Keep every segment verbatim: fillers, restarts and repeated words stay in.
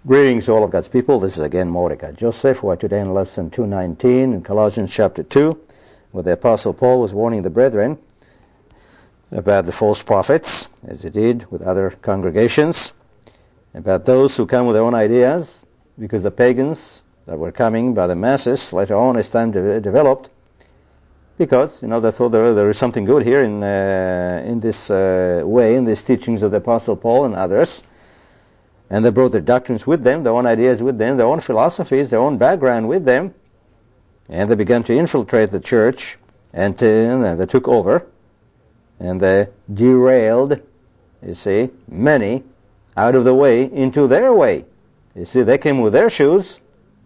Greetings to all of God's people. This is again Mordecai Joseph. We're today in lesson two nineteen in Colossians chapter two, where the Apostle Paul was warning the brethren about the false prophets, as he did with other congregations, about those who come with their own ideas, because the pagans that were coming by the masses later on as time de- developed, because, you know, they thought there, there is something good here in, uh, in this uh, way, in these teachings of the Apostle Paul and others. And they brought their doctrines with them, their own ideas with them, their own philosophies, their own background with them. And they began to infiltrate the church, and, to, and they took over. And they derailed, you see, many out of the way into their way. You see, they came with their shoes,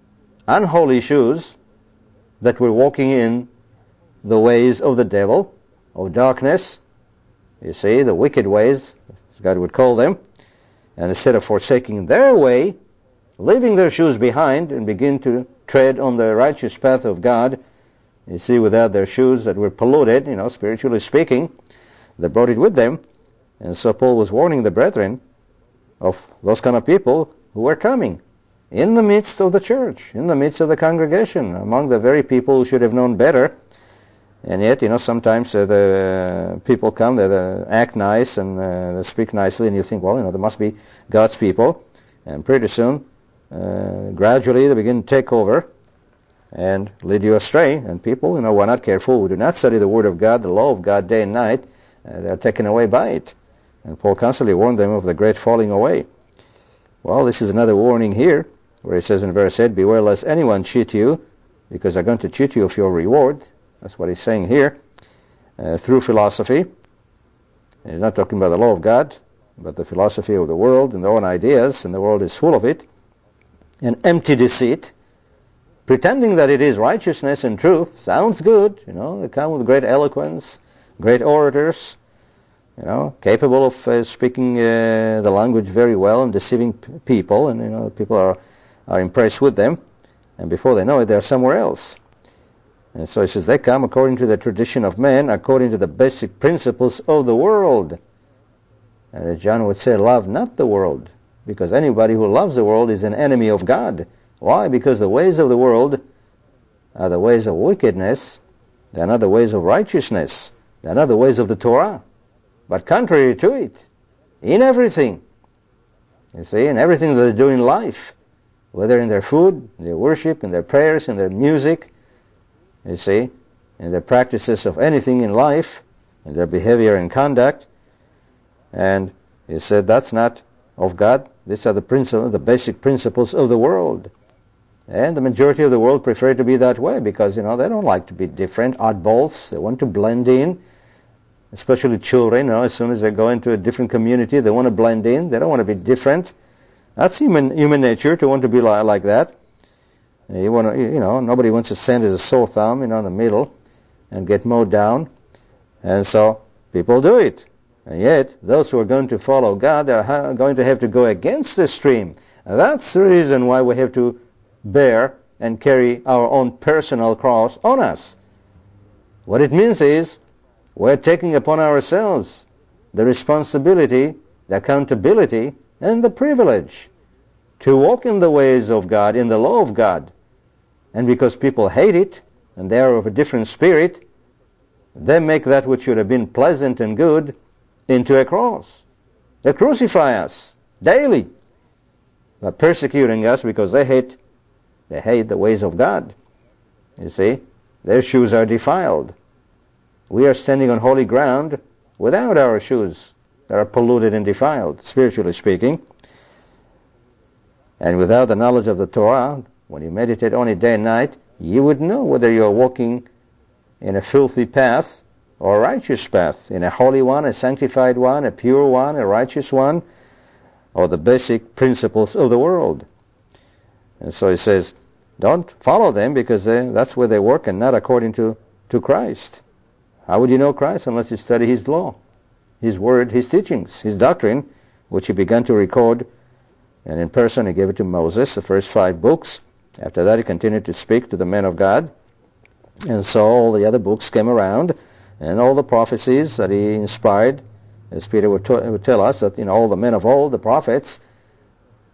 unholy shoes, that were walking in the ways of the devil, of darkness. You see, the wicked ways, as God would call them. And instead of forsaking their way, leaving their shoes behind and begin to tread on the righteous path of God, you see, without their shoes that were polluted, you know, spiritually speaking, they brought it with them. And so Paul was warning the brethren of those kind of people who were coming in the midst of the church, in the midst of the congregation, among the very people who should have known better. And yet, you know, sometimes uh, the uh, people come, they uh, act nice and uh, they speak nicely, and you think, well, you know, there must be God's people. And pretty soon, uh, gradually, they begin to take over and lead you astray. And people, you know, who are not careful, who do not study the Word of God, the law of God day and night, uh, they are taken away by it. And Paul constantly warned them of the great falling away. Well, this is another warning here, where he says in verse eight, beware lest anyone cheat you, because they're going to cheat you of your reward. That's what he's saying here, uh, through philosophy. And he's not talking about the law of God, but the philosophy of the world and their own ideas, and the world is full of it. And empty deceit, pretending that it is righteousness and truth. Sounds good, you know, they come with great eloquence, great orators, you know, capable of uh, speaking uh, the language very well and deceiving p- people, and, you know, people are, are impressed with them, and before they know it, they're somewhere else. And so he says, they come according to the tradition of men, according to the basic principles of the world. And as John would say, love not the world, because anybody who loves the world is an enemy of God. Why? Because the ways of the world are the ways of wickedness. They are not the ways of righteousness. They are not the ways of the Torah. But contrary to it, in everything, you see, in everything that they do in life, whether in their food, in their worship, in their prayers, in their music, you see, in their practices of anything in life, in their behavior and conduct. And he said that's not of God. These are the principles, the basic principles of the world. And the majority of the world prefer to be that way because, you know, they don't like to be different, oddballs. They want to blend in, especially children. You know, as soon as they go into a different community, they want to blend in. They don't want to be different. That's human human nature, to want to be li- like that. You want to, you know, nobody wants to stand as a sore thumb, you know, in the middle and get mowed down. And so people do it. And yet, those who are going to follow God, they're ha- going to have to go against the stream. And that's the reason why we have to bear and carry our own personal cross on us. What it means is, we're taking upon ourselves the responsibility, the accountability, and the privilege to walk in the ways of God, in the law of God. And because people hate it, and they are of a different spirit, they make that which should have been pleasant and good into a cross. They crucify us daily by persecuting us because they hate, they hate the ways of God. You see, their shoes are defiled. We are standing on holy ground without our shoes that are polluted and defiled, spiritually speaking. And without the knowledge of the Torah, when you meditate on it day and night, you would know whether you are walking in a filthy path or a righteous path, in a holy one, a sanctified one, a pure one, a righteous one, or the basic principles of the world. And so he says, don't follow them because they, that's where they work and not according to, to Christ. How would you know Christ unless you study His law, His word, His teachings, His doctrine, which He began to record. And in person, He gave it to Moses, the first five books. After that, He continued to speak to the men of God. And so all the other books came around, and all the prophecies that He inspired, as Peter would, t- would tell us, that, you know, all the men of old, the prophets,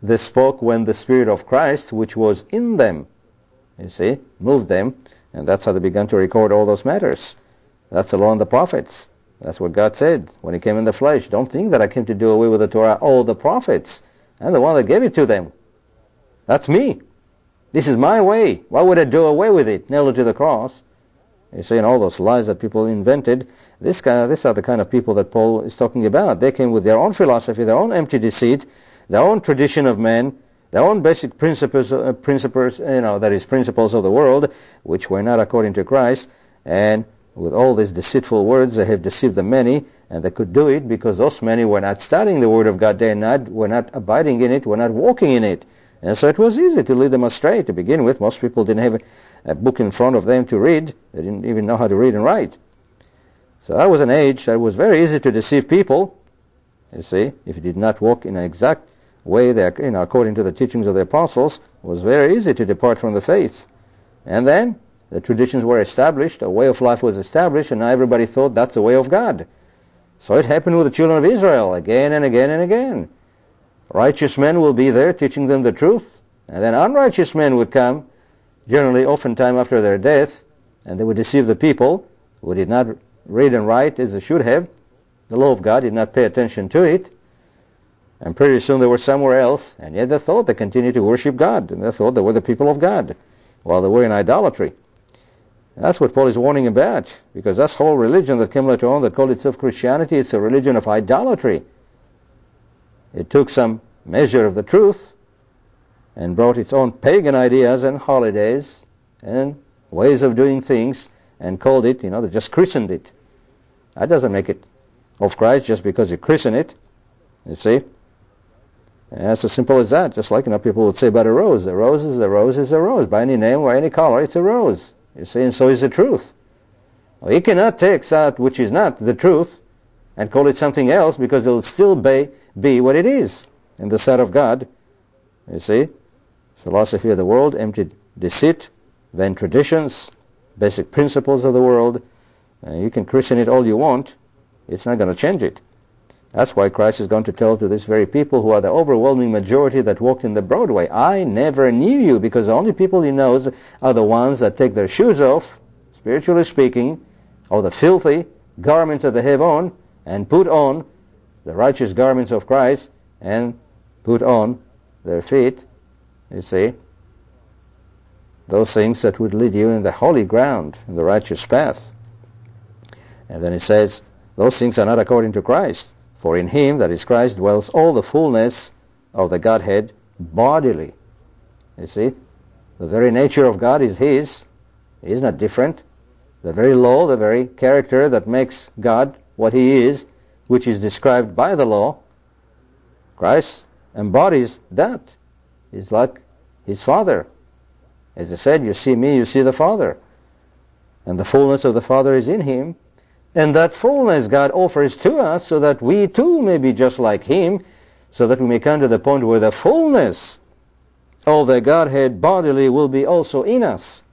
they spoke when the Spirit of Christ, which was in them, you see, moved them, and that's how they began to record all those matters. That's the law and the prophets. That's what God said when He came in the flesh. Don't think that I came to do away with the Torah. Oh, the prophets. I'm the one that gave it to them. That's me. This is my way. Why would I do away with it? Nail it to the cross. You see, and all those lies that people invented, this kind of, these are the kind of people that Paul is talking about. They came with their own philosophy, their own empty deceit, their own tradition of men, their own basic principles, uh, principles, you know, that is principles of the world, which were not according to Christ. And with all these deceitful words, they have deceived the many, and they could do it because those many were not studying the Word of God day and night, were not abiding in it, were not walking in it. And so it was easy to lead them astray to begin with. Most people didn't have a, a book in front of them to read. They didn't even know how to read and write. So that was an age that was very easy to deceive people, you see, if you did not walk in an exact way, that, you know, according to the teachings of the apostles. It was very easy to depart from the faith. And then the traditions were established, a way of life was established, and now everybody thought that's the way of God. So it happened with the children of Israel again and again and again. Righteous men will be there teaching them the truth, and then unrighteous men would come, generally oftentimes after their death, and they would deceive the people who did not read and write as they should have. The law of God did not pay attention to it, and pretty soon they were somewhere else, and yet they thought they continued to worship God, and they thought they were the people of God, while they were in idolatry. And that's what Paul is warning about, because that's whole religion that came later on that called itself Christianity. It's a religion of idolatry. It took some measure of the truth and brought its own pagan ideas and holidays and ways of doing things and called it, you know, they just christened it. That doesn't make it of Christ just because you christen it, you see. And it's as simple as that. Just like, you know, people would say about a rose. A rose is a rose is a rose. By any name or any color, it's a rose. You see, and so is the truth. Well, you cannot take that which is not the truth and call it something else, because it will still be, be what it is in the sight of God. You see, philosophy of the world, empty deceit, vain traditions, basic principles of the world. Uh, you can christen it all you want. It's not going to change it. That's why Christ is going to tell to these very people who are the overwhelming majority that walk in the broad way, I never knew you, because the only people He knows are the ones that take their shoes off, spiritually speaking, or the filthy garments that they have on, and put on the righteous garments of Christ, and put on their feet, you see, those things that would lead you in the holy ground, in the righteous path. And then it says, those things are not according to Christ. For in Him, that is Christ, dwells all the fullness of the Godhead bodily. You see, the very nature of God is His. He is not different. The very law, the very character that makes God what He is, which is described by the law, Christ embodies that. He's like His Father. As I said, you see me, you see the Father. And the fullness of the Father is in Him. And that fullness God offers to us so that we too may be just like Him, so that we may come to the point where the fullness of the Godhead bodily will be also in us.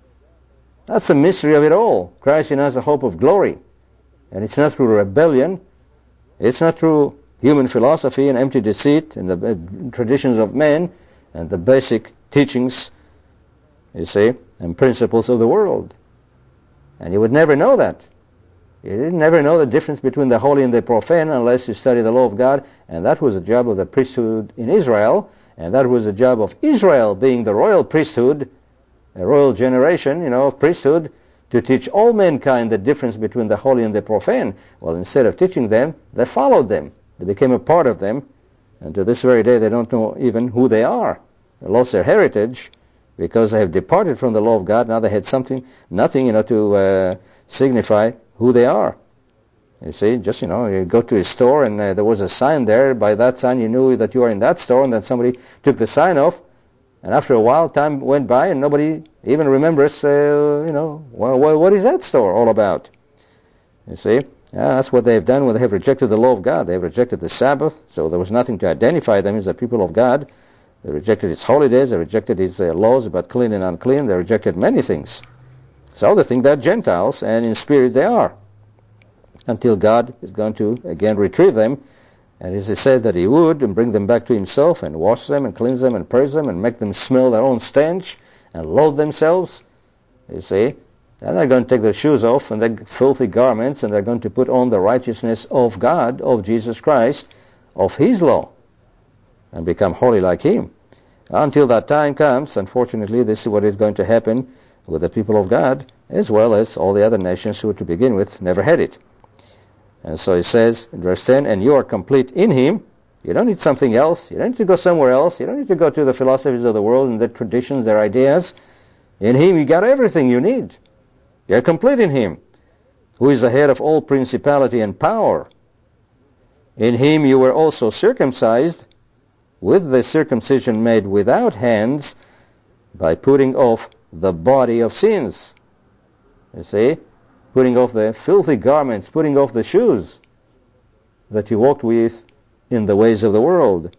That's the mystery of it all. Christ in us, the hope of glory. And it's not through rebellion. It's not through human philosophy and empty deceit and the traditions of men and the basic teachings, you see, and principles of the world. And you would never know that. You didn't never know the difference between the holy and the profane unless you study the law of God, and that was the job of the priesthood in Israel, and that was the job of Israel, being the royal priesthood, a royal generation, you know, of priesthood, to teach all mankind the difference between the holy and the profane. Well, instead of teaching them, they followed them. They became a part of them, and to this very day they don't know even who they are. They lost their heritage because they have departed from the law of God. Now they had something, nothing, you know, to uh, signify who they are. You see, just, you know, you go to a store and uh, there was a sign there. By that sign you knew that you were in that store, and then somebody took the sign off, and after a while time went by and nobody even remembers, uh, you know, well, what is that store all about? You see, yeah, that's what they've done when they have rejected the law of God. They have rejected the Sabbath, so there was nothing to identify them as the people of God. They rejected His holidays, they rejected His uh, laws about clean and unclean, they rejected many things. So they think they're Gentiles, and in spirit they are, until God is going to again retrieve them And as he said that he would, and bring them back to himself, and wash them, and cleanse them, and purge them, and make them smell their own stench, and loathe themselves, you see, and they're going to take their shoes off, and their filthy garments, and they're going to put on the righteousness of God, of Jesus Christ, of His law, and become holy like Him. Until that time comes, unfortunately, this is what is going to happen with the people of God, as well as all the other nations who, to begin with, never had it. And so he says in verse ten, and you are complete in Him. You don't need something else. You don't need to go somewhere else. You don't need to go to the philosophies of the world and their traditions, their ideas. In Him you got everything you need. You're complete in Him, who is the head of all principality and power. In Him you were also circumcised, with the circumcision made without hands, by putting off the body of sins. You see? Putting off the filthy garments, putting off the shoes that you walked with in the ways of the world.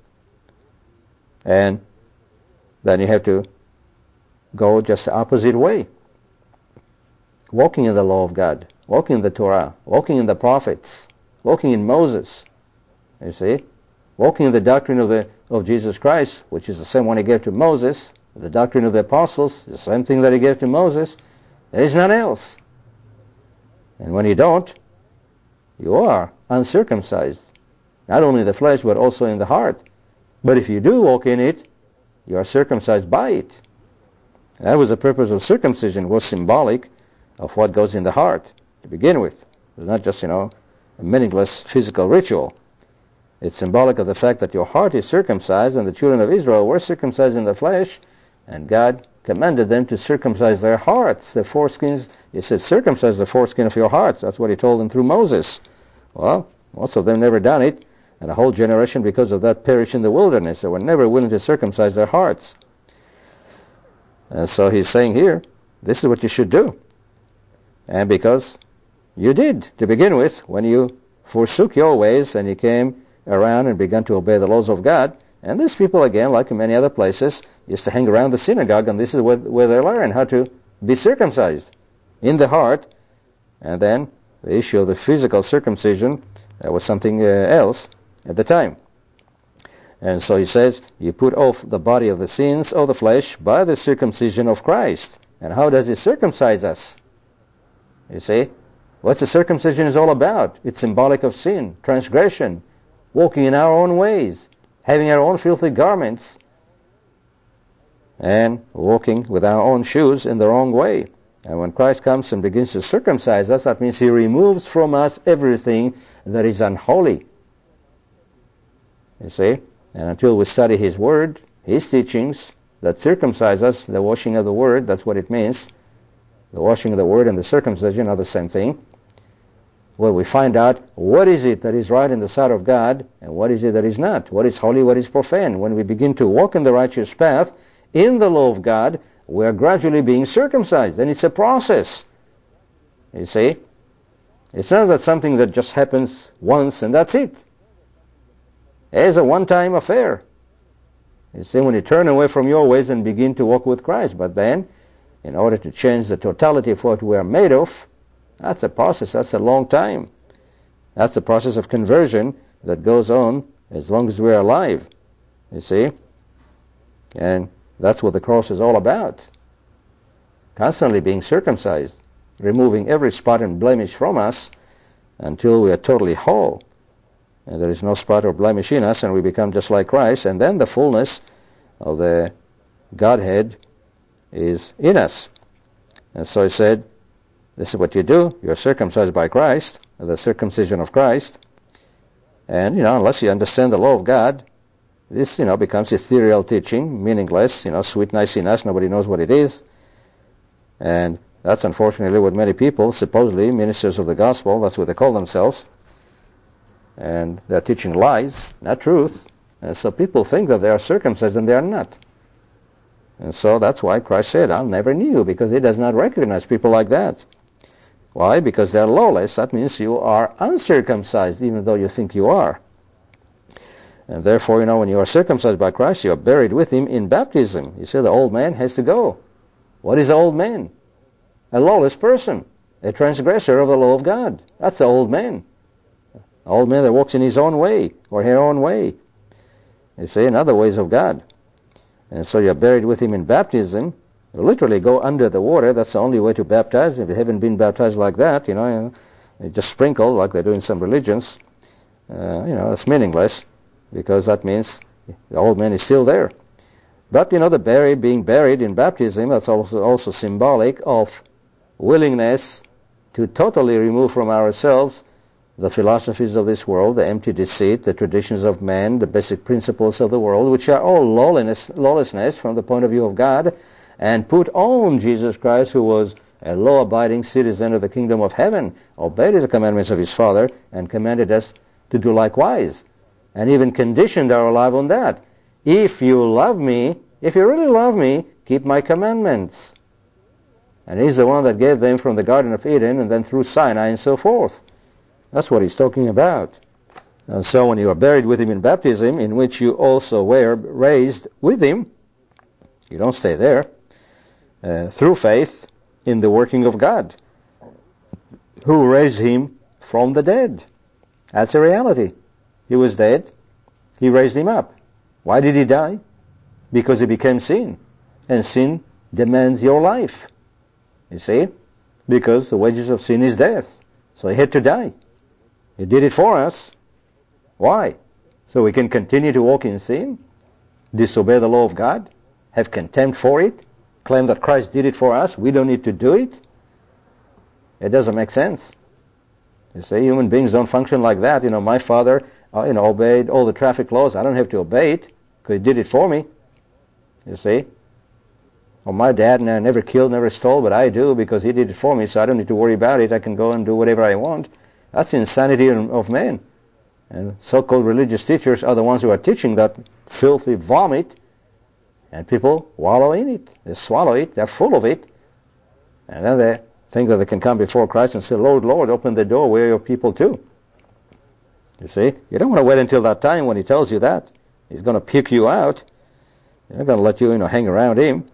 And then you have to go just the opposite way. Walking in the law of God, walking in the Torah, walking in the prophets, walking in Moses, you see? Walking in the doctrine of the of Jesus Christ, which is the same one He gave to Moses, the doctrine of the apostles, the same thing that He gave to Moses. There is none else. And when you don't, you are uncircumcised, not only in the flesh, but also in the heart. But if you do walk in it, you are circumcised by it. That was the purpose of circumcision, was symbolic of what goes in the heart to begin with. It was not just, you know, a meaningless physical ritual. It's symbolic of the fact that your heart is circumcised, and the children of Israel were circumcised in the flesh, and God commanded them to circumcise their hearts, the foreskins. He said, circumcise the foreskin of your hearts. That's what He told them through Moses. Well, most of them never done it, and a whole generation because of that perished in the wilderness. They were never willing to circumcise their hearts. And so He's saying here, this is what you should do. And because you did, to begin with, when you forsook your ways and you came around and began to obey the laws of God. And these people, again, like in many other places, used to hang around the synagogue, and this is where, where they learn how to be circumcised in the heart. And then the issue of the physical circumcision, that was something uh, else at the time. And so he says, you put off the body of the sins of the flesh by the circumcision of Christ. And how does He circumcise us? You see? What the circumcision is all about? It's symbolic of sin, transgression, walking in our own ways, having our own filthy garments, and walking with our own shoes in the wrong way. And when Christ comes and begins to circumcise us, that means He removes from us everything that is unholy. You see? And until we study His Word, His teachings that circumcise us, the washing of the Word, that's what it means. The washing of the Word and the circumcision are the same thing. Where we find out what is it that is right in the sight of God and what is it that is not. What is holy, what is profane. When we begin to walk in the righteous path, in the law of God, we are gradually being circumcised. And it's a process. You see? It's not that something that just happens once and that's it. It's a one-time affair. You see, when you turn away from your ways and begin to walk with Christ. But then, in order to change the totality of what we are made of, that's a process. That's a long time. That's the process of conversion that goes on as long as we're alive. You see? And that's what the cross is all about. Constantly being circumcised, removing every spot and blemish from us until we are totally whole. And there is no spot or blemish in us, and we become just like Christ. And then the fullness of the Godhead is in us. And so he said, this is what you do. You're circumcised by Christ, the circumcision of Christ. And, you know, unless you understand the law of God, this, you know, becomes ethereal teaching, meaningless, you know, sweet niceness, nobody knows what it is. And that's unfortunately what many people, supposedly ministers of the gospel, that's what they call themselves. And they're teaching lies, not truth. And so people think that they are circumcised and they are not. And so that's why Christ said, I never knew you, because He does not recognize people like that. Why? Because they're lawless. That means you are uncircumcised, even though you think you are. And therefore, you know, when you are circumcised by Christ, you are buried with Him in baptism. You see, the old man has to go. What is the old man? A lawless person, a transgressor of the law of God. That's the old man. An old man that walks in his own way or her own way. You see, in other ways of God. And so you're buried with him in baptism. You literally go under the water. That's the only way to baptize. If you haven't been baptized like that, you know, you just sprinkle like they do in some religions. Uh, you know, it's meaningless because that means the old man is still there. But, you know, the bury, being buried in baptism, that's also, also symbolic of willingness to totally remove from ourselves the philosophies of this world, the empty deceit, the traditions of man, the basic principles of the world, which are all lawlessness, lawlessness from the point of view of God, and put on Jesus Christ, who was a law-abiding citizen of the kingdom of heaven, obeyed the commandments of his Father, and commanded us to do likewise, and even conditioned our life on that. If you love me, if you really love me, keep my commandments. And he's the one that gave them from the Garden of Eden and then through Sinai and so forth. That's what he's talking about. And so when you are buried with him in baptism, in which you also were raised with him, you don't stay there, uh, through faith in the working of God, who raised him from the dead. That's a reality. He was dead. He raised him up. Why did he die? Because he became sin. And sin demands your life. You see? Because the wages of sin is death. So he had to die. He did it for us. Why? So we can continue to walk in sin, disobey the law of God, have contempt for it, claim that Christ did it for us, we don't need to do it. It doesn't make sense. You see, human beings don't function like that. You know, my father, uh, you know, obeyed all the traffic laws. I don't have to obey it because he did it for me. You see? Or my dad never killed, never stole, but I do because he did it for me, so I don't need to worry about it. I can go and do whatever I want. That's insanity of man. And so-called religious teachers are the ones who are teaching that filthy vomit, and people wallow in it. They swallow it. They're full of it. And then they think that they can come before Christ and say, Lord, Lord, open the door. We're your people too. You see? You don't want to wait until that time when he tells you that. He's going to pick you out. He's not going to let you, you know, hang around him.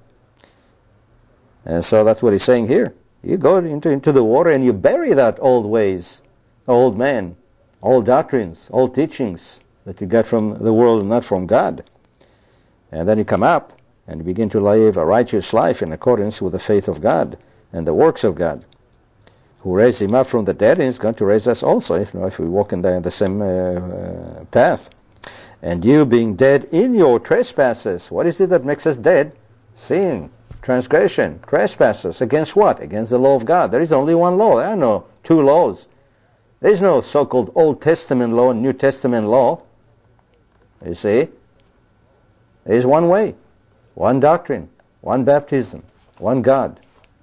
And so that's what he's saying here. You go into, into the water and you bury that old ways, old man, old doctrines, old teachings that you get from the world and not from God. And then you come up and you begin to live a righteous life in accordance with the faith of God and the works of God, who raised him up from the dead and is going to raise us also, if, you know, if we walk in the, the same uh, uh, path. And you being dead in your trespasses. What is it that makes us dead? Sin, transgression, trespasses. Against what? Against the law of God. There is only one law. There are no two laws. There is no so-called Old Testament law and New Testament law. You see? There is one way, one doctrine, one baptism, one God,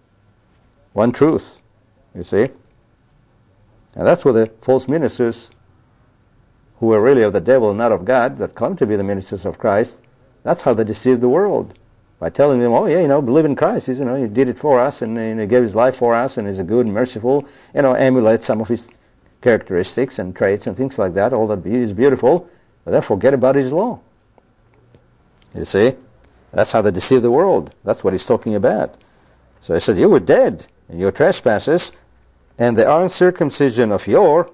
one truth. You see? And that's what the false ministers, who are really of the devil, not of God, that claim to be the ministers of Christ, that's how they deceive the world. By telling them, oh yeah, you know, believe in Christ. He's, you know, he did it for us, and, and he gave his life for us, and he's a good and merciful, you know, emulate some of his characteristics and traits and things like that. All that is beautiful, but then forget about his law. You see? That's how they deceive the world. That's what he's talking about. So he said, you were dead in your trespasses, and the uncircumcision of your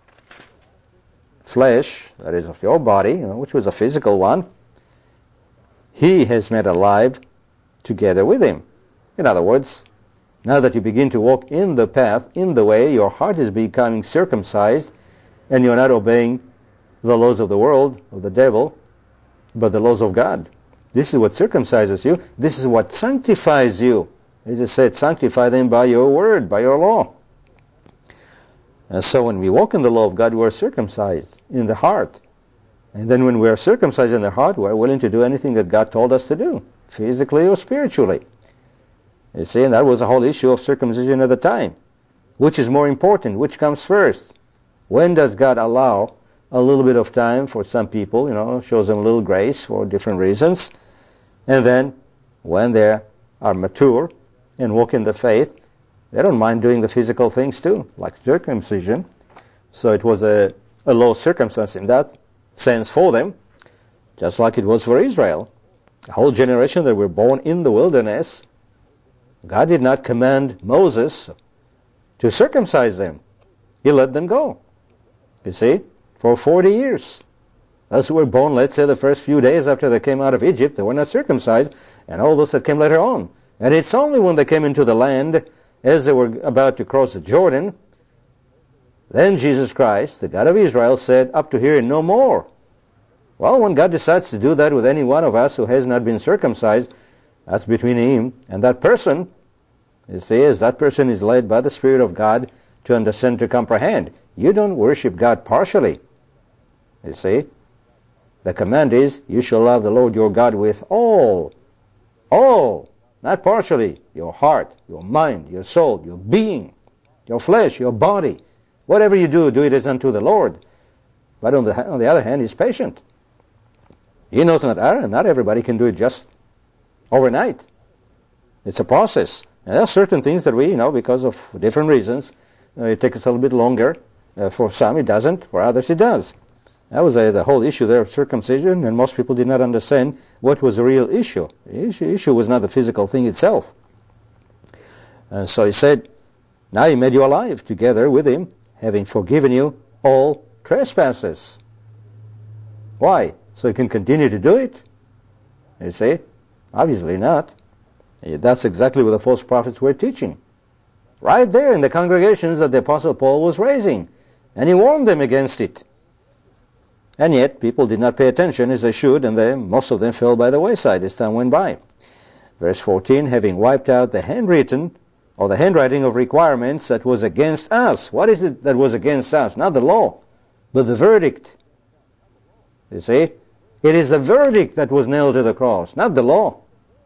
flesh, that is of your body, you know, which was a physical one, he has made alive together with him. In other words, now that you begin to walk in the path, in the way, your heart is becoming circumcised, and you're not obeying the laws of the world, of the devil, but the laws of God. This is what circumcises you. This is what sanctifies you. As it said, sanctify them by your word, by your law. And so when we walk in the law of God, we are circumcised in the heart. And then when we are circumcised in the heart, we are willing to do anything that God told us to do, physically or spiritually. You see, and that was the whole issue of circumcision at the time. Which is more important? Which comes first? When does God allow a little bit of time for some people, you know, shows them a little grace for different reasons? And then when they are mature and walk in the faith, they don't mind doing the physical things too, like circumcision. So it was a, a low circumstance in that sense for them, just like it was for Israel. A whole generation that were born in the wilderness, God did not command Moses to circumcise them. He let them go. You see? For forty years. Those who were born, let's say, the first few days after they came out of Egypt, they were not circumcised, and all those that came later on. And it's only when they came into the land, as they were about to cross the Jordan, then Jesus Christ, the God of Israel, said, up to here and no more. Well, when God decides to do that with any one of us who has not been circumcised, that's between him and that person. You see, as that person is led by the Spirit of God to understand, to comprehend. You don't worship God partially. You see? The command is, you shall love the Lord your God with all, all, not partially, your heart, your mind, your soul, your being, your flesh, your body. Whatever you do, do it as unto the Lord. But on the, on the other hand, he's patient. He knows not, not everybody can do it just overnight. It's a process. And there are certain things that we, you know, because of different reasons, uh, it takes us a little bit longer. Uh, for some it doesn't, for others it does. That was uh, the whole issue there of circumcision, and most people did not understand what was the real issue. The issue, issue was not the physical thing itself. And so he said, now he made you alive together with him, having forgiven you all trespasses. Why? So you can continue to do it? You see? Obviously not. That's exactly what the false prophets were teaching. Right there in the congregations that the Apostle Paul was raising. And he warned them against it. And yet, people did not pay attention as they should, and they, most of them fell by the wayside as time went by. Verse fourteen, having wiped out the handwritten, or the handwriting of requirements that was against us. What is it that was against us? Not the law, but the verdict. You see? It is the verdict that was nailed to the cross, not the law.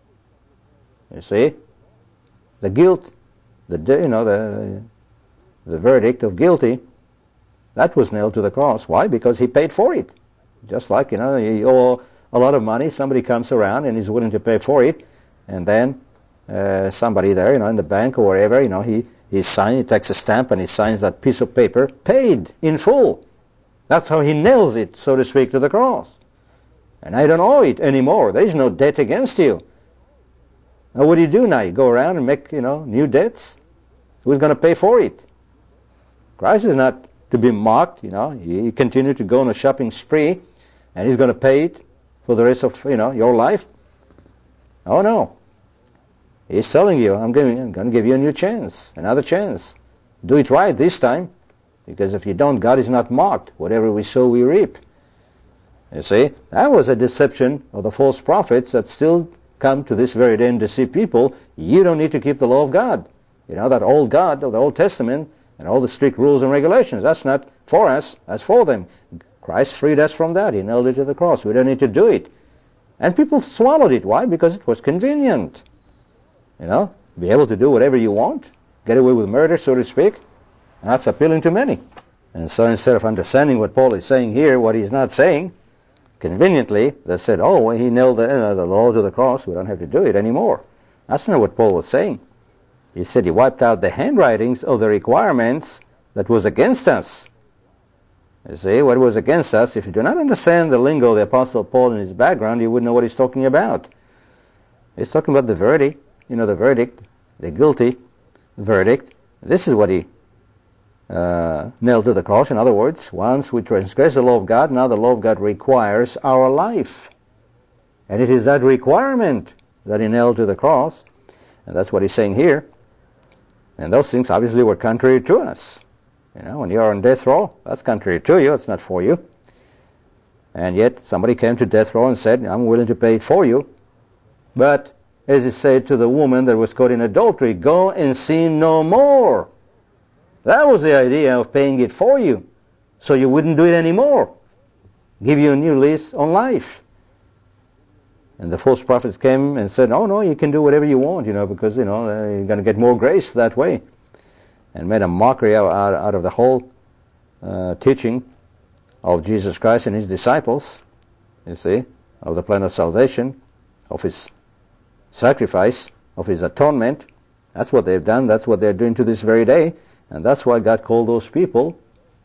You see? The guilt, the you know, the, the verdict of guilty, that was nailed to the cross. Why? Because he paid for it. Just like, you know, you owe a lot of money, somebody comes around and is willing to pay for it, and then uh, somebody there, you know, in the bank or wherever, you know, he, he signs, he takes a stamp and he signs that piece of paper, paid in full. That's how he nails it, so to speak, to the cross. And I don't owe it anymore. There is no debt against you. Now what do you do now? You go around and make, you know, new debts? Who's going to pay for it? Christ is not to be mocked, you know. You continue to go on a shopping spree, and he's going to pay it for the rest of, you know, your life. Oh no. He's telling you, I'm going, I'm going to give you a new chance, another chance. Do it right this time, because if you don't, God is not mocked. Whatever we sow, we reap. You see, that was a deception of the false prophets that still come to this very day and deceive people. You don't need to keep the law of God. You know, that old God of the Old Testament and all the strict rules and regulations, that's not for us, that's for them. Christ freed us from that. He nailed it to the cross. We don't need to do it. And people swallowed it. Why? Because it was convenient. You know, be able to do whatever you want, get away with murder, so to speak. That's appealing to many. And so instead of understanding what Paul is saying here, what he's not saying, conveniently, they said, oh, well, he nailed the, uh, the law to the cross, we don't have to do it anymore. That's not what Paul was saying. He said he wiped out the handwritings of the requirements that was against us. You see, what was against us, if you do not understand the lingo of the Apostle Paul and his background, you wouldn't know what he's talking about. He's talking about the verdict, you know, the verdict, the guilty verdict. This is what he uh, nailed to the cross. In other words, once we transgress the law of God, now the law of God requires our life. And it is that requirement that he nailed to the cross. And that's what he's saying here. And those things obviously were contrary to us. You know, when you're on death row, that's contrary to you, it's not for you. And yet somebody came to death row and said, I'm willing to pay it for you. But as he said to the woman that was caught in adultery, go and sin no more. That was the idea of paying it for you, so you wouldn't do it anymore. Give you a new lease on life. And the false prophets came and said, oh no, you can do whatever you want, you know, because, you know, uh, you're going to get more grace that way. And made a mockery out, out, out of the whole uh, teaching of Jesus Christ and his disciples, you see, of the plan of salvation, of his sacrifice, of his atonement. That's what they've done. That's what they're doing to this very day. And that's why God called those people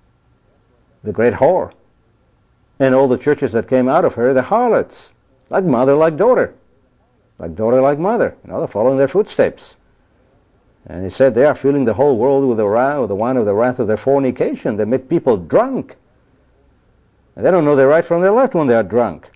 the great whore. And all the churches that came out of her, the harlots. Like mother, like daughter. Like daughter, like mother. You know, they're following their footsteps. And he said they are filling the whole world with the, wrath, with the wine of the wrath of their fornication. They make people drunk. And they don't know their right from their left when they are drunk.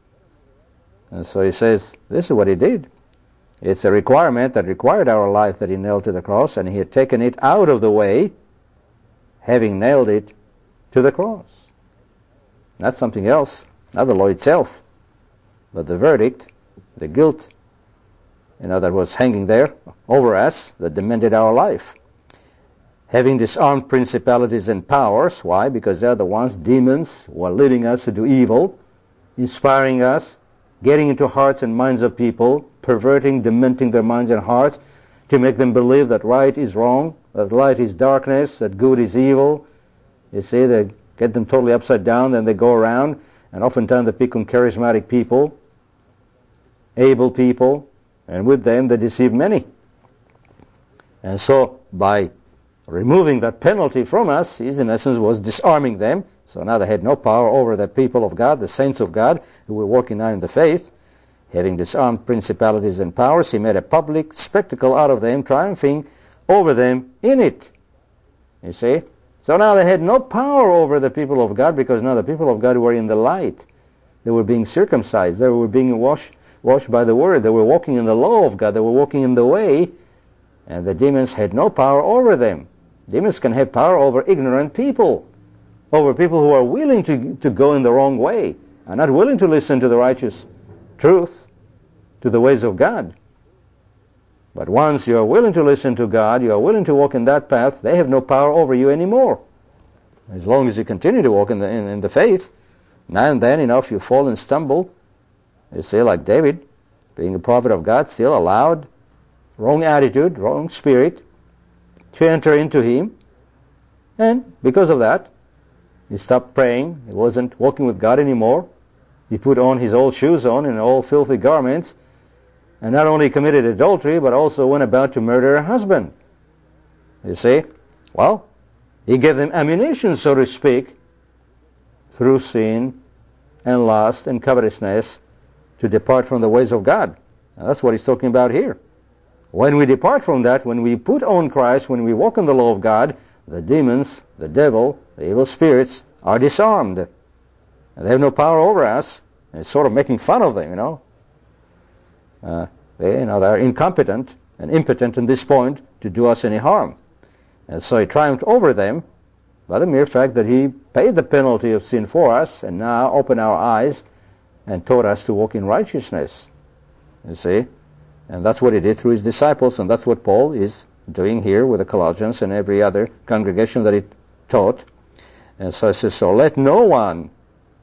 And so he says, this is what he did. It's a requirement that required our life that he nailed to the cross, and he had taken it out of the way, having nailed it to the cross. Not something else, not the law itself, but the verdict, the guilt, you know, that was hanging there over us, that demanded our life. Having disarmed principalities and powers. Why? Because they're the ones, demons, who are leading us to do evil, inspiring us, getting into hearts and minds of people, perverting, dementing their minds and hearts, to make them believe that right is wrong, that light is darkness, that good is evil. You see, they get them totally upside down, then they go around, and oftentimes they become charismatic people, able people, and with them they deceive many. And so, by removing that penalty from us, he in essence was disarming them. So now they had no power over the people of God, the saints of God, who were working now in the faith. Having disarmed principalities and powers, he made a public spectacle out of them, triumphing over them in it. You see? So now they had no power over the people of God, because now the people of God were in the light. They were being circumcised. They were being washed washed by the Word. They were walking in the law of God. They were walking in the way, and the demons had no power over them. Demons can have power over ignorant people, over people who are willing to, to go in the wrong way, are not willing to listen to the righteous truth, to the ways of God. But once you are willing to listen to God, you are willing to walk in that path, they have no power over you anymore. As long as you continue to walk in the, in, in the faith, now and then, you know, if you fall and stumble, you see, like David, being a prophet of God, still allowed wrong attitude, wrong spirit to enter into him. And because of that, he stopped praying. He wasn't walking with God anymore. He put on his old shoes on and old filthy garments, and not only committed adultery, but also went about to murder her husband. You see? Well, he gave them ammunition, so to speak, through sin and lust and covetousness, to depart from the ways of God. And that's what he's talking about here. When we depart from that, when we put on Christ, when we walk in the law of God, the demons, the devil, the evil spirits are disarmed. And they have no power over us. And it's sort of making fun of them, you know. Uh, they, you know, they're incompetent and impotent at this point to do us any harm. And so he triumphed over them by the mere fact that he paid the penalty of sin for us, and now opened our eyes and taught us to walk in righteousness. You see? And that's what he did through his disciples, and that's what Paul is doing here with the Colossians and every other congregation that he taught. And so he says, so let no one,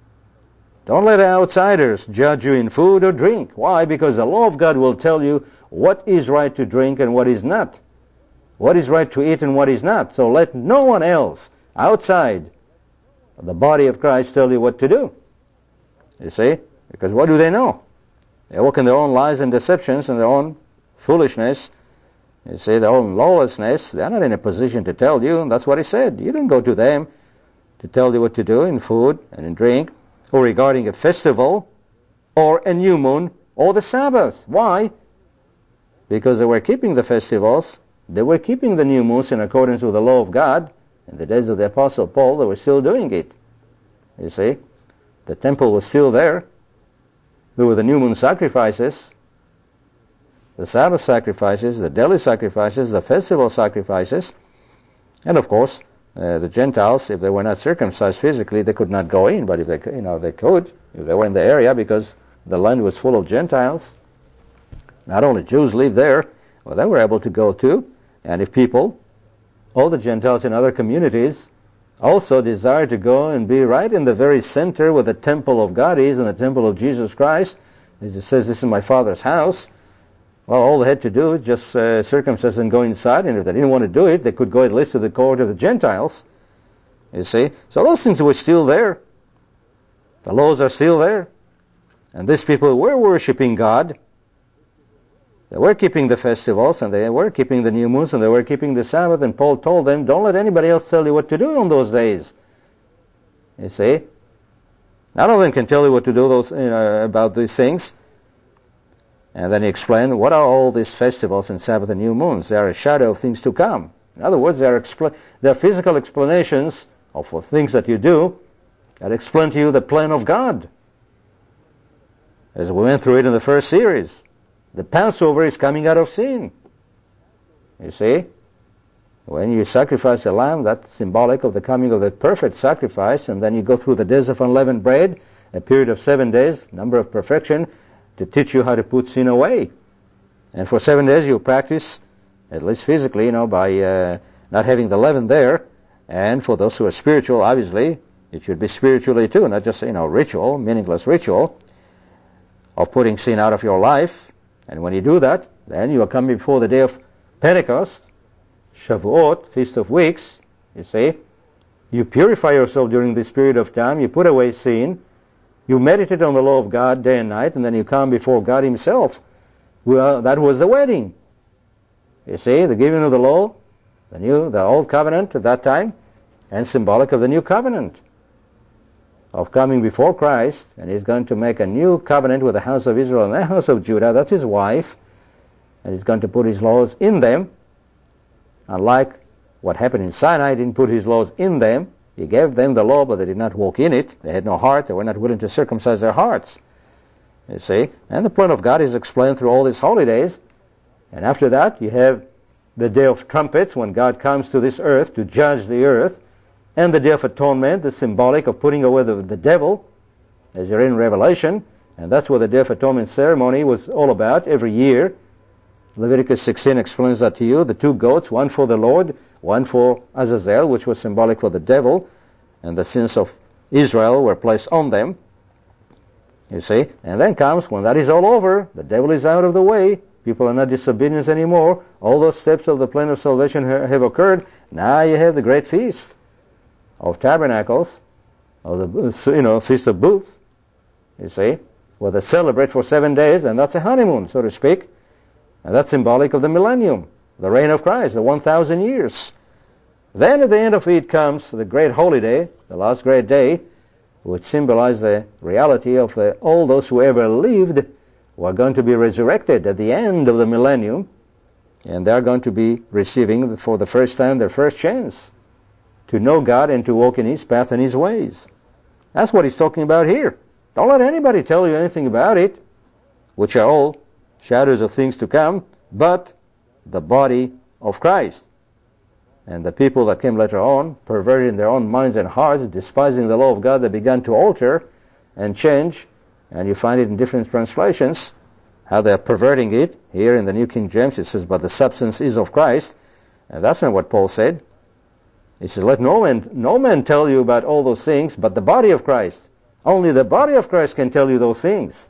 don't let outsiders judge you in food or drink. Why? Because the law of God will tell you what is right to drink and what is not. What is right to eat and what is not. So let no one else outside the body of Christ tell you what to do. You see? Because what do they know? They walk in their own lies and deceptions and their own foolishness. You see, their own lawlessness. They're not in a position to tell you, and that's what he said. You didn't go to them to tell you what to do in food and in drink, or regarding a festival, or a new moon, or the Sabbath. Why? Because they were keeping the festivals, they were keeping the new moons in accordance with the law of God. In the days of the Apostle Paul, they were still doing it. You see? The temple was still there. There were the new moon sacrifices, the Sabbath sacrifices, the daily sacrifices, the festival sacrifices, and of course, uh, the Gentiles, if they were not circumcised physically, they could not go in. But if they, you know, they could, if they were in the area, because the land was full of Gentiles. Not only Jews live there, well, they were able to go too. And if people, all the Gentiles in other communities, also desire to go and be right in the very center where the temple of God is, and the temple of Jesus Christ. It says, this is my Father's house. Well, all they had to do is just uh, circumcise and go inside, and if they didn't want to do it, they could go at least to the court of the Gentiles. You see? So those things were still there. The laws are still there. And these people were worshiping God. They were keeping the festivals, and they were keeping the new moons, and they were keeping the Sabbath, and Paul told them, don't let anybody else tell you what to do on those days. You see? None of them can tell you what to do those, you know, about these things. And then he explained, what are all these festivals and Sabbath and new moons? They are a shadow of things to come. In other words, they are, expl- they are physical explanations of the things that you do that explain to you the plan of God. As we went through it in the first series, the Passover is coming out of sin. You see? When you sacrifice a lamb, that's symbolic of the coming of the perfect sacrifice, and then you go through the days of unleavened bread, a period of seven days, number of perfection, to teach you how to put sin away. And for seven days you practice, at least physically, you know, by uh, not having the leaven there. And for those who are spiritual, obviously, it should be spiritually too, not just, you know, ritual, meaningless ritual, of putting sin out of your life. And when you do that, then you are coming before the day of Pentecost, Shavuot, Feast of Weeks, you see. You purify yourself during this period of time, you put away sin, you meditate on the law of God day and night, and then you come before God himself. Well, that was the wedding. You see, the giving of the law, the new, the old covenant at that time, and symbolic of the new covenant of coming before Christ, and he's going to make a new covenant with the house of Israel and the house of Judah. That's his wife, and he's going to put his laws in them. Unlike what happened in Sinai, he didn't put his laws in them. He gave them the law, but they did not walk in it. They had no heart. They were not willing to circumcise their hearts. You see? And the plan of God is explained through all these holidays. And after that, you have the Day of Trumpets, when God comes to this earth to judge the earth, and the Day of Atonement, the symbolic of putting away the, the devil, as you're in Revelation. And that's what the Day of Atonement ceremony was all about every year. Leviticus sixteen explains that to you. The two goats, one for the Lord, one for Azazel, which was symbolic for the devil, and the sins of Israel were placed on them. You see? And then comes, when that is all over, the devil is out of the way, people are not disobedient anymore, all those steps of the plan of salvation ha- have occurred, now you have the great feast of tabernacles, of the, you know, Feast of Booths, you see, where they celebrate for seven days, and that's a honeymoon, so to speak. And that's symbolic of the millennium, the reign of Christ, the one thousand years. Then at the end of it comes the great holy day, the last great day, which symbolizes the reality of the, all those who ever lived who are going to be resurrected at the end of the millennium, and they're going to be receiving for the first time their first chance to know God and to walk in his path and his ways. That's what he's talking about here. Don't let anybody tell you anything about it, which are all shadows of things to come, but the body of Christ. And the people that came later on, perverted in their own minds and hearts, despising the law of God, they began to alter and change. And you find it in different translations, how they're perverting it. Here in the New King James it says, but the substance is of Christ. And that's not what Paul said. He says, let no man, no man tell you about all those things, but the body of Christ. Only the body of Christ can tell you those things.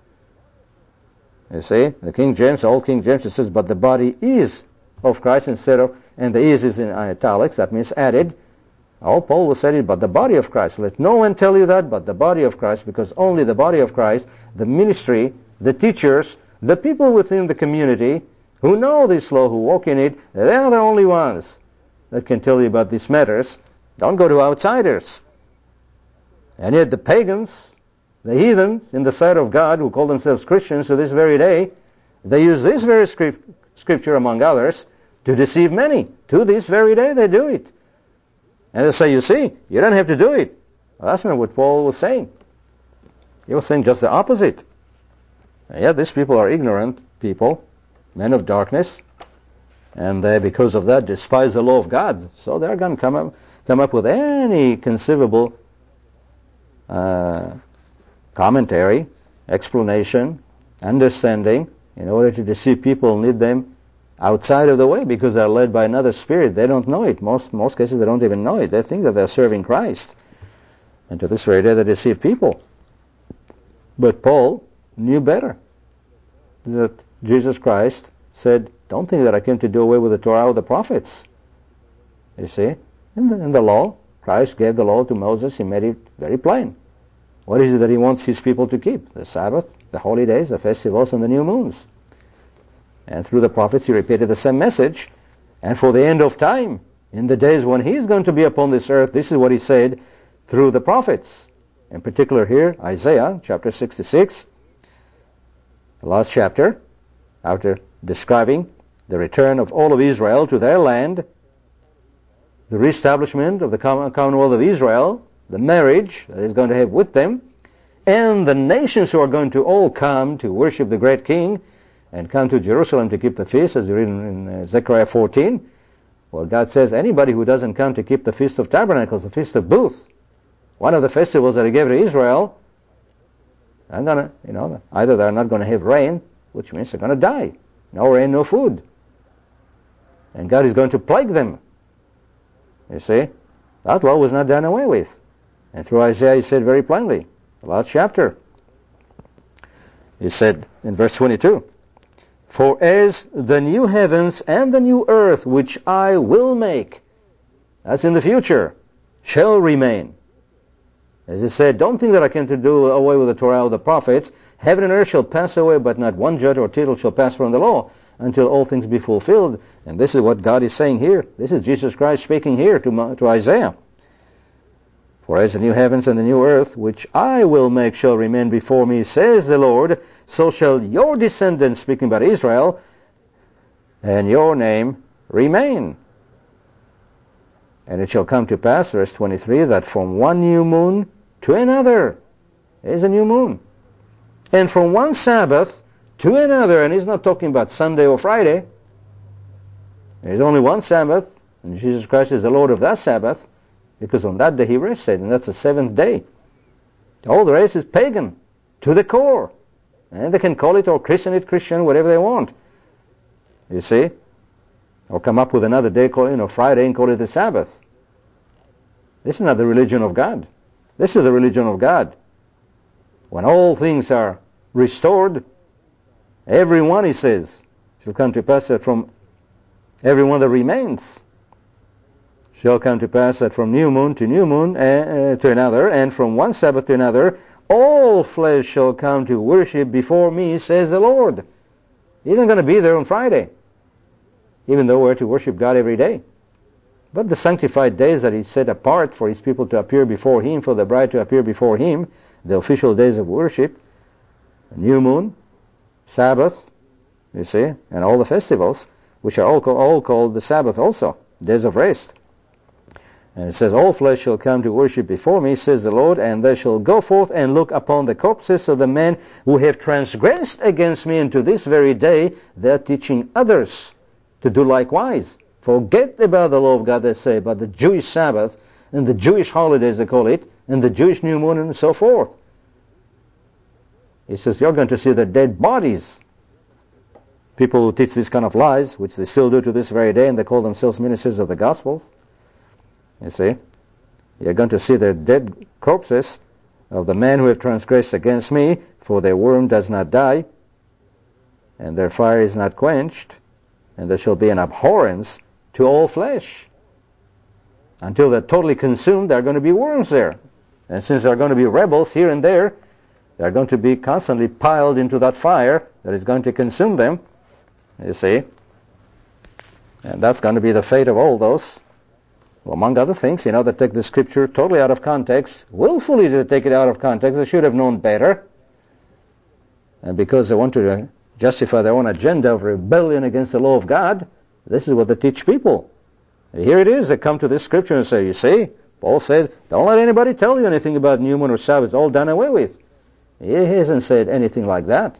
You see, the King James, the Old King James, it says, but the body is of Christ instead of, and the is is in italics, that means added. Oh, Paul will say it, but the body of Christ. Let no one tell you that, but the body of Christ, because only the body of Christ, the ministry, the teachers, the people within the community who know this law, who walk in it, they are the only ones that can tell you about these matters. Don't go to outsiders. And yet the pagans, the heathens in the sight of God, who call themselves Christians to this very day, they use this very script, scripture, among others, to deceive many. To this very day they do it. And they say, you see, you don't have to do it. Well, that's not what Paul was saying. He was saying just the opposite. And yet these people are ignorant people, men of darkness, and they, because of that, despise the law of God. So they're going to come up, come up with any conceivable uh, commentary, explanation, understanding, in order to deceive people and lead them outside of the way, because they're led by another spirit. They don't know it. Most most cases they don't even know it. They think that they're serving Christ. And to this very day they deceive people. But Paul knew better. That Jesus Christ said, don't think that I came to do away with the Torah or the prophets. You see, in the, in the law, Christ gave the law to Moses. He made it very plain. What is it that he wants his people to keep? The Sabbath, the holy days, the festivals, and the new moons. And through the prophets he repeated the same message. And for the end of time, in the days when he's going to be upon this earth, this is what he said through the prophets. In particular here, Isaiah chapter sixty-six, the last chapter. after describing the return of all of Israel to their land, the reestablishment of the Commonwealth of Israel, the marriage that he's going to have with them, and the nations who are going to all come to worship the great King and come to Jerusalem to keep the feast, as you read in, in uh, Zechariah fourteen. Well, God says anybody who doesn't come to keep the Feast of Tabernacles, the Feast of Booths, one of the festivals that he gave to Israel, I'm gonna, you know, either they're not going to have rain, which means they're going to die. No rain, no food. And God is going to plague them. You see? That law was not done away with. And through Isaiah he said very plainly, the last chapter, he said in verse twenty-two, "For as the new heavens and the new earth which I will make," that's in the future, "shall remain." As he said, don't think that I came to do away with the Torah of the prophets. Heaven and earth shall pass away, but not one jot or tittle shall pass from the law until all things be fulfilled. And this is what God is saying here. This is Jesus Christ speaking here to, to Isaiah. "For as the new heavens and the new earth, which I will make, shall remain before me, says the Lord, so shall your descendants," speaking about Israel, "and your name remain. And it shall come to pass," verse twenty-three, "that from one new moon to another," there's a new moon, "and from one Sabbath to another," and he's not talking about Sunday or Friday. There's only one Sabbath, and Jesus Christ is the Lord of that Sabbath, because on that day he rested, and that's the seventh day. All the rest is pagan, to the core. And they can call it or christen it Christian, whatever they want. You see? Or come up with another day, call it, you know, Friday, and call it the Sabbath. This is not the religion of God. This is the religion of God. When all things are restored, everyone, he says, shall come to pass that from everyone that remains shall come to pass that from new moon to new moon uh, uh, to another, and from one Sabbath to another, all flesh shall come to worship before me, says the Lord. He's not going to be there on Friday, even though we're to worship God every day. But the sanctified days that he set apart for his people to appear before him, for the bride to appear before him, the official days of worship, new moon, Sabbath, you see, and all the festivals, which are all, co- all called the Sabbath also, days of rest. And it says, all flesh shall come to worship before me, says the Lord, and they shall go forth and look upon the corpses of the men who have transgressed against me, and to this very day they are teaching others to do likewise. Forget about the law of God, they say, about the Jewish Sabbath, and the Jewish holidays, they call it, and the Jewish new moon, and so forth. He says, you're going to see the dead bodies. People who teach these kind of lies, which they still do to this very day, and they call themselves ministers of the Gospels. You see, you're going to see the dead corpses of the men who have transgressed against me, for their worm does not die, and their fire is not quenched, and there shall be an abhorrence to all flesh. Until they're totally consumed, there are going to be worms there. And since there are going to be rebels here and there, they're going to be constantly piled into that fire that is going to consume them, you see. And that's going to be the fate of all those. Well, among other things, you know, they take the scripture totally out of context. Willfully they take it out of context. They should have known better. And because they want to justify their own agenda of rebellion against the law of God, this is what they teach people. And here it is. They come to this scripture and say, you see, Paul says, don't let anybody tell you anything about new moon or Sabbath. It's all done away with. He hasn't said anything like that.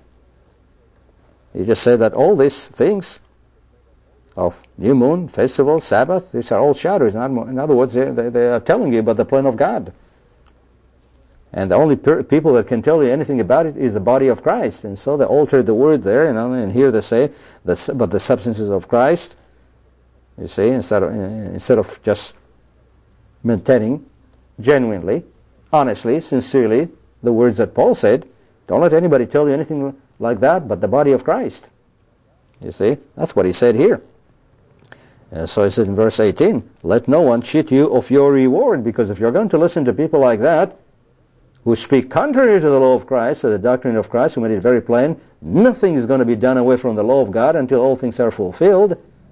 He just said that all these things of new moon, festival, Sabbath, these are all shadows. In other words, they, they, they are telling you about the plan of God. And the only per- people that can tell you anything about it is the body of Christ. And so they altered the word there, you know, and here they say, the, but the substances of Christ, you see, instead of, instead of just maintaining genuinely, honestly, sincerely, the words that Paul said, don't let anybody tell you anything like that but the body of Christ. You see, that's what he said here. And so he says in verse eighteen, let no one cheat you of your reward, because if you're going to listen to people like that, who speak contrary to the law of Christ, to the doctrine of Christ, who made it very plain, nothing is going to be done away from the law of God until all things are fulfilled.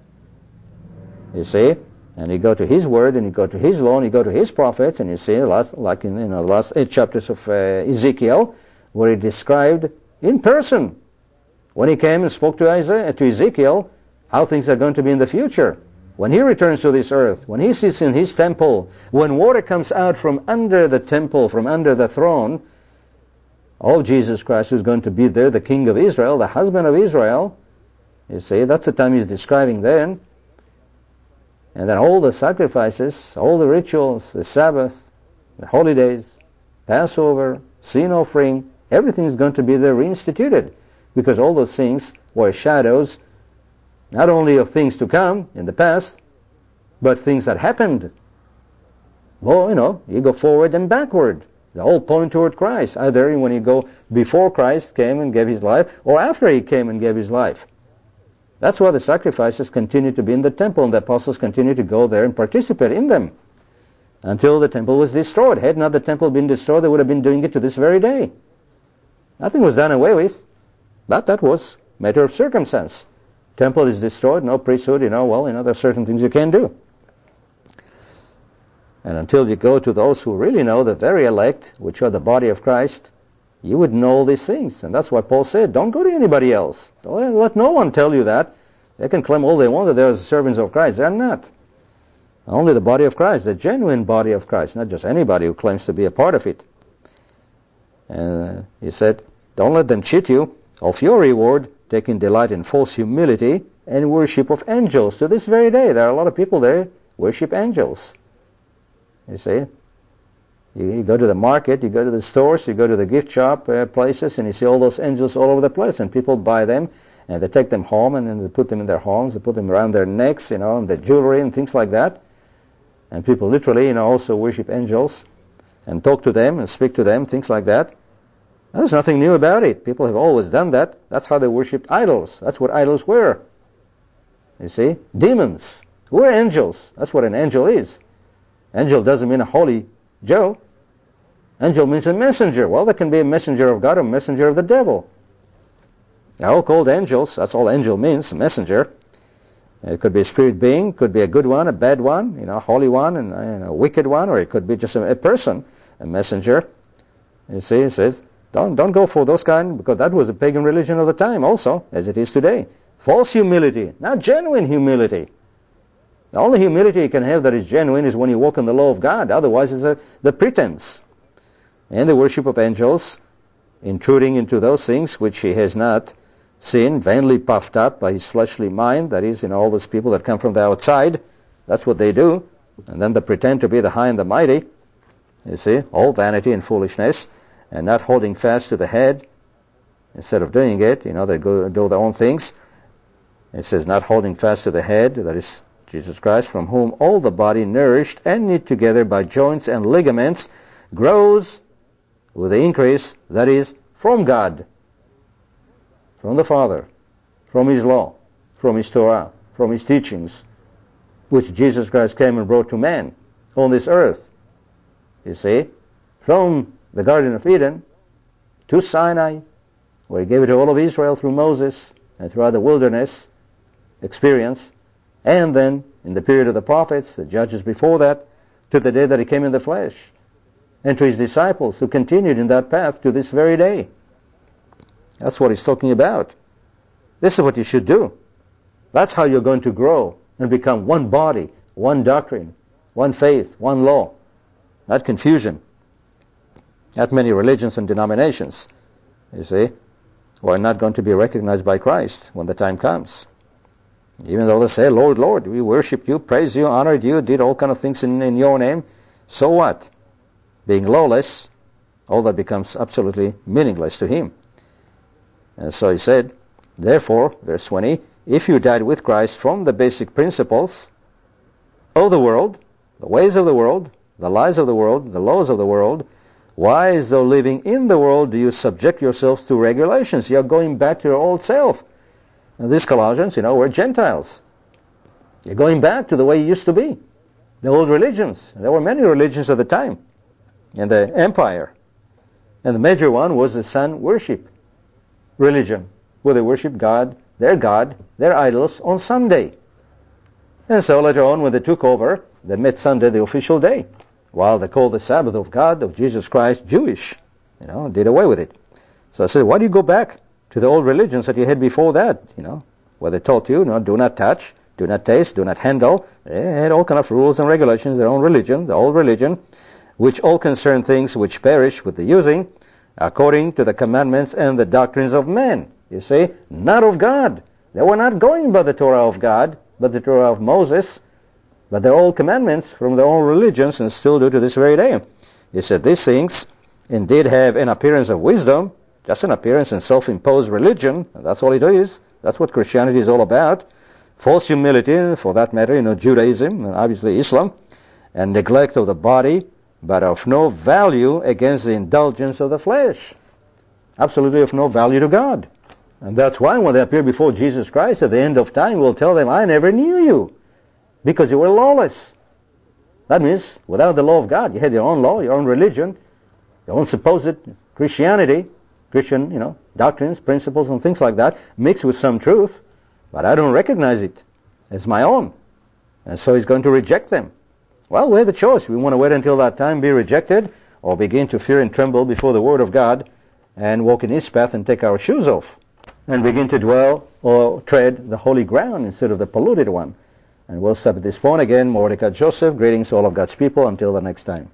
You see? And you go to his word, and you go to his law, and you go to his prophets, and you see, like in you know, the last eight chapters of uh, Ezekiel, where he described in person when he came and spoke to Isaiah, to Ezekiel, how things are going to be in the future. When he returns to this earth, when he sits in his temple, when water comes out from under the temple, from under the throne of Jesus Christ, who's going to be there, the King of Israel, the husband of Israel, you see, that's the time he's describing then. And then all the sacrifices, all the rituals, the Sabbath, the holidays, Passover, sin offering, everything is going to be there reinstituted, because all those things were shadows not only of things to come in the past, but things that happened. Well, you know, you go forward and backward. They all point toward Christ, either when you go before Christ came and gave his life, or after he came and gave his life. That's why the sacrifices continue to be in the temple, and the apostles continue to go there and participate in them until the temple was destroyed. Had not the temple been destroyed, they would have been doing it to this very day. Nothing was done away with, but that was a matter of circumstance. Temple is destroyed, no priesthood, you know, well, you know, there are certain things you can do. And until you go to those who really know, the very elect, which are the body of Christ, you would know all these things. And that's why Paul said, don't go to anybody else. Don't let no one tell you that. They can claim all they want that they're the servants of Christ. They're not. Only the body of Christ, the genuine body of Christ, not just anybody who claims to be a part of it. And uh, he said, don't let them cheat you of your reward, taking delight in false humility and worship of angels. To this very day, there are a lot of people there worship angels. You see, you, you go to the market, you go to the stores, you go to the gift shop uh, places, and you see all those angels all over the place, and people buy them, and they take them home, and then they put them in their homes, they put them around their necks, you know, and their jewelry and things like that. And people literally, you know, also worship angels and talk to them and speak to them, things like that. There's nothing new about it. People have always done that. That's how they worshipped idols. That's what idols were. You see? Demons. We're angels. That's what an angel is. Angel doesn't mean a holy Joe. Angel means a messenger. Well, there can be a messenger of God or a messenger of the devil. They're all called angels. That's all angel means, a messenger. It could be a spirit being, could be a good one, a bad one, you know, a holy one, and, and a wicked one, or it could be just a, a person, a messenger. You see, it says, Don't, don't go for those kind, because that was a pagan religion of the time also, as it is today. False humility, not genuine humility. The only humility you can have that is genuine is when you walk in the law of God. Otherwise, it's a, the pretense. And the worship of angels, intruding into those things which he has not seen, vainly puffed up by his fleshly mind, that is, in all those people that come from the outside. That's what they do. And then they pretend to be the high and the mighty. You see, all vanity and foolishness. And not holding fast to the head, instead of doing it, you know, they go do their own things. It says, not holding fast to the head, that is Jesus Christ, from whom all the body, nourished and knit together by joints and ligaments, grows with the increase, that is, from God, from the Father, from his law, from his Torah, from his teachings, which Jesus Christ came and brought to man on this earth. You see, from the Garden of Eden to Sinai, where he gave it to all of Israel through Moses and throughout the wilderness experience, and then in the period of the prophets, the judges before that, to the day that he came in the flesh, and to his disciples who continued in that path to this very day. That's what he's talking about. This is what you should do. That's how you're going to grow and become one body, one doctrine, one faith, one law. Not confusion. Not many religions and denominations, you see, who are not going to be recognized by Christ when the time comes. Even though they say, Lord, Lord, we worshiped you, praised you, honored you, did all kind of things in, in your name. So what? Being lawless, all that becomes absolutely meaningless to him. And so he said, therefore, verse twenty, if you died with Christ from the basic principles of the world, the ways of the world, the lies of the world, the laws of the world, why, as though living in the world, do you subject yourselves to regulations? You're going back to your old self. And these Colossians, you know, were Gentiles. You're going back to the way you used to be. The old religions. There were many religions at the time in the empire. And the major one was the sun worship religion, where they worshiped God, their God, their idols, on Sunday. And so later on, when they took over, they made Sunday the official day, while they called the Sabbath of God, of Jesus Christ, Jewish. You know, did away with it. So I said, why do you go back to the old religions that you had before that, you know, where they taught you, you know, do not touch, do not taste, do not handle. They had all kind of rules and regulations, their own religion, the old religion, which all concern things which perish with the using, according to the commandments and the doctrines of men. You see, not of God. They were not going by the Torah of God, but the Torah of Moses, but their old commandments from their own religions, and still do to this very day. He said, these things indeed have an appearance of wisdom, just an appearance in self-imposed religion. That's all it is. That's what Christianity is all about. False humility, for that matter, you know, Judaism, and obviously Islam, and neglect of the body, but of no value against the indulgence of the flesh. Absolutely of no value to God. And that's why when they appear before Jesus Christ at the end of time, we'll tell them, I never knew you, because you were lawless. That means, without the law of God, you had your own law, your own religion, your own supposed Christianity, Christian, you know, doctrines, principles, and things like that, mixed with some truth, but I don't recognize it as my own. And so he's going to reject them. Well, we have a choice. We want to wait until that time, be rejected, or begin to fear and tremble before the Word of God and walk in His path and take our shoes off and begin to dwell or tread the holy ground instead of the polluted one. And we'll stop at this point again. Mordecai Joseph, greetings to all of God's people. Until the next time.